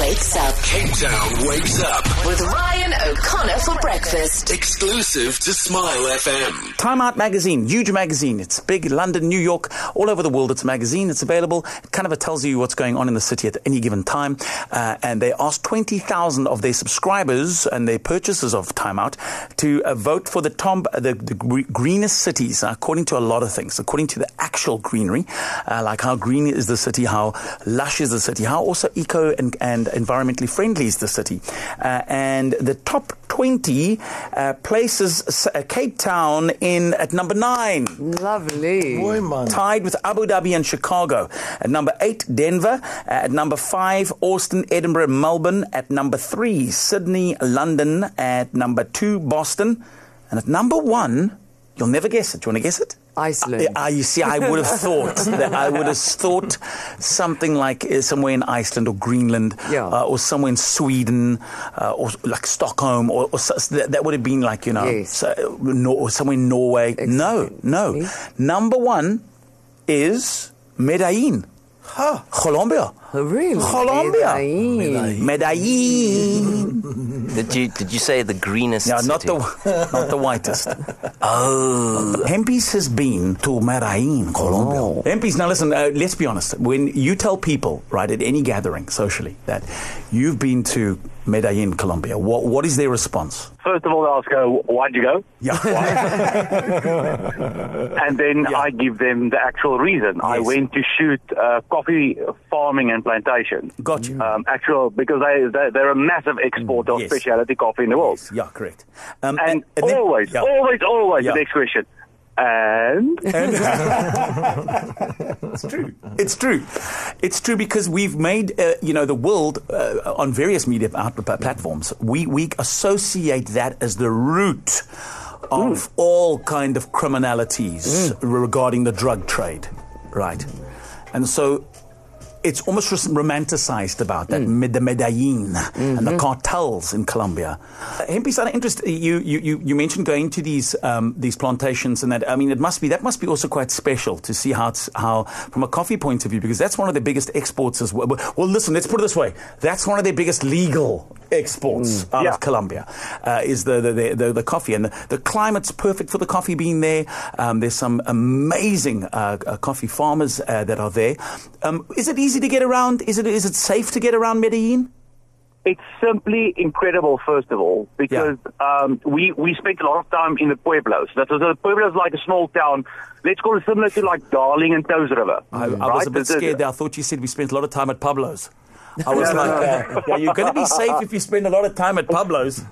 wakes up. Cape Town wakes up. With Ryan O'Connor for breakfast. Exclusive to Smile FM. Time Out magazine, huge magazine. It's big, London, New York, all over the world. It's a magazine. It's available. It kind of tells you what's going on in the city at any given time. And they asked 20,000 of their subscribers and their purchasers of Time Out to vote for the greenest cities, according to a lot of things, according to the actual greenery, like how green is the city, how lush is the city, how also eco and environmentally friendly is the city. And the top 20 places Cape Town in at number 9. Lovely. Boy, man. Tied with Abu Dhabi and Chicago. At number 8, Denver. At number 5, Austin, Edinburgh, Melbourne. At number 3, Sydney, London. At number 2, Boston. And at number 1, you'll never guess it. Do you want to guess it? Iceland. You see, I would have thought something like somewhere in Iceland or Greenland, or somewhere in Sweden, or like Stockholm, or that would have been like, yes. or somewhere in Norway. Exactly. No. Yes. Number 1 is Medellin. Colombia. Oh, really? Colombia. Medellin. Did you say the greenest city? Not the whitest. Oh. Hempis has been to Medellin, Colombia. Oh. Hempis, now listen, let's be honest. When you tell people, right, at any gathering socially, that you've been to Medellin, Colombia, what is their response? First of all, they'll ask, why'd you go? Yeah. And then I give them the actual reason. Yes. I went to shoot coffee farming and plantation. Got you. Because they're a massive exporter of specialty coffee in the world. Yes. Yeah, correct. And always, the next question. And It's true because we've made the world on various media platforms. We associate that as the root of all kind of criminalities regarding the drug trade, right? And so it's almost romanticized about that, the Medellin and the cartels in Colombia. Hempis, I'm interested. You mentioned going to these plantations, and that that must be also quite special to see how from a coffee point of view, because that's one of the biggest exports as well. Well, listen, let's put it this way: that's one of their biggest legal exports out of Colombia is the coffee, and the climate's perfect for the coffee being there. There's some amazing coffee farmers that are there. Is it easy to get around? Is it safe to get around Medellin? It's simply incredible, first of all, because we spent a lot of time in the pueblos. The pueblos like a small town. Let's call it similar to like Darling and Toes River. I was a bit scared there. I thought you said we spent a lot of time at Pablo's. I was you're going to be safe if you spend a lot of time at Pablo's.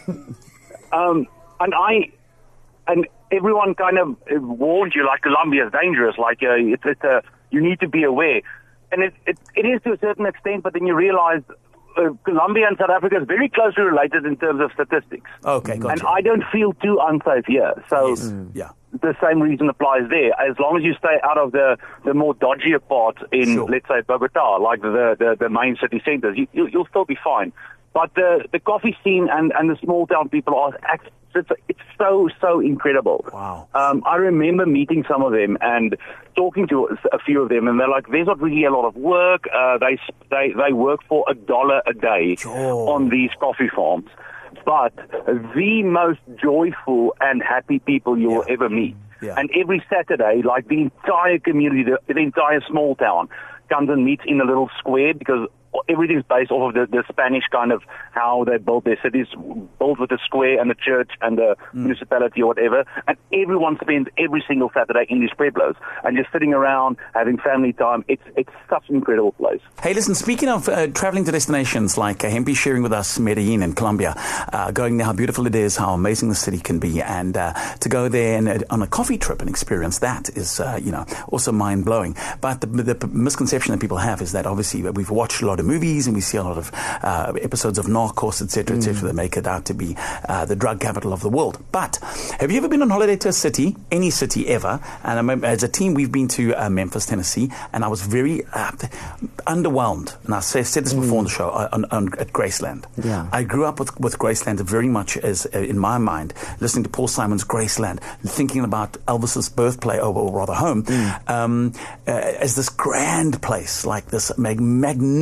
And everyone kind of warned you, like Colombia is dangerous, like you need to be aware. And it is to a certain extent, but then you realize Colombia and South Africa is very closely related in terms of statistics. Okay, gotcha. And I don't feel too unsafe here. So the same reason applies there. As long as you stay out of the more dodgier parts in, let's say, Bogota, like the main city centers, you'll still be fine. But the coffee scene and the small town people it's so incredible. Wow. I remember meeting some of them and talking to a few of them, and they're like, there's not really a lot of work. They work for $1 a day on these coffee farms. But the most joyful and happy people you will ever meet. Yeah. And every Saturday, like the entire community, the entire small town comes and meets in a little square, because everything's based off of the Spanish kind of how they built their cities, built with the square and the church and the municipality or whatever. And everyone spends every single Saturday in these pueblos and just sitting around having family time. It's such an incredible place. Hey, listen, speaking of traveling to destinations like Hempy sharing with us Medellin in Colombia, going there, how beautiful it is, how amazing the city can be, and to go there and on a coffee trip and experience that is, also mind-blowing. But the misconception that people have is that obviously we've watched a lot of movies and we see a lot of episodes of Narcos, etc., that make it out to be the drug capital of the world. But have you ever been on holiday to a city, any city ever? And as a team, we've been to Memphis, Tennessee, and I was very underwhelmed. And I said this before on the show, at Graceland. Yeah. I grew up with Graceland very much as, in my mind, listening to Paul Simon's Graceland, thinking about Elvis's birthplace, or rather home, as this grand place, like this magnificent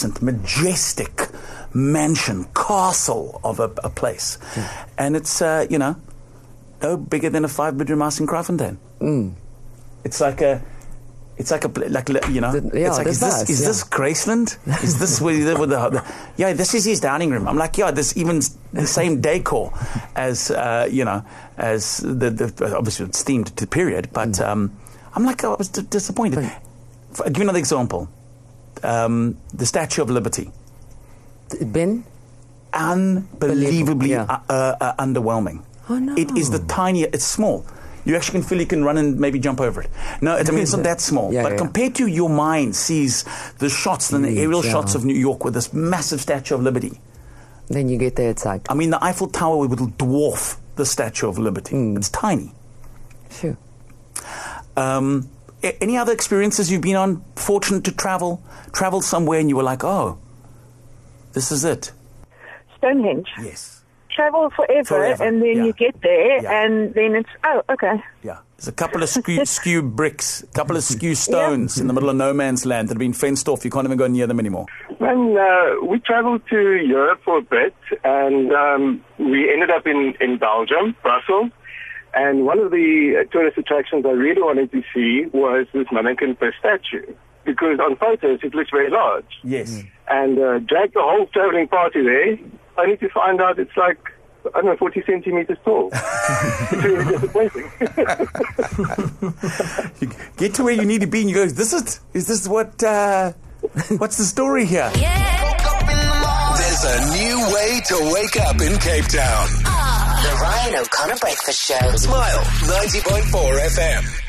magnificent, majestic mansion, castle of a place. And it's, no bigger than a 5-bedroom house in Kraaifontein. It's like a, it's like, is this Graceland? Is this where you live with this is his dining room. I'm like, this even the same decor as, as the obviously it's themed to period, but I'm like, I was disappointed. I'll give you another example. The Statue of Liberty. Ben? Unbelievably underwhelming. Oh, no. It is it's small. You actually can run and maybe jump over it. No, it's not that small. But compared to your mind sees the shots, the aerial shots of New York with this massive Statue of Liberty. Then you get there, it's like... I mean, the Eiffel Tower will dwarf the Statue of Liberty. It's tiny. Sure. Any other experiences you've been on? Fortunate to travel somewhere and you were like, oh, this is it. Stonehenge. Yes. Travel forever. And then you get there, and then it's, okay. Yeah. There's a couple of skew bricks, a couple of skew stones in the middle of no man's land that have been fenced off. You can't even go near them anymore. When we traveled to Europe for a bit, and we ended up in Belgium, Brussels. And one of the tourist attractions I really wanted to see was this Mannequin-Per statue, because on photos it looks very large. Yes. And dragged the whole traveling party there, only to find out it's like, 40 centimeters tall. It's really disappointing. You get to where you need to be and you go, is this what, what's the story here? There's a new way to wake up in Cape Town. The Ryan O'Connor Breakfast Show. Smile 90.4 FM.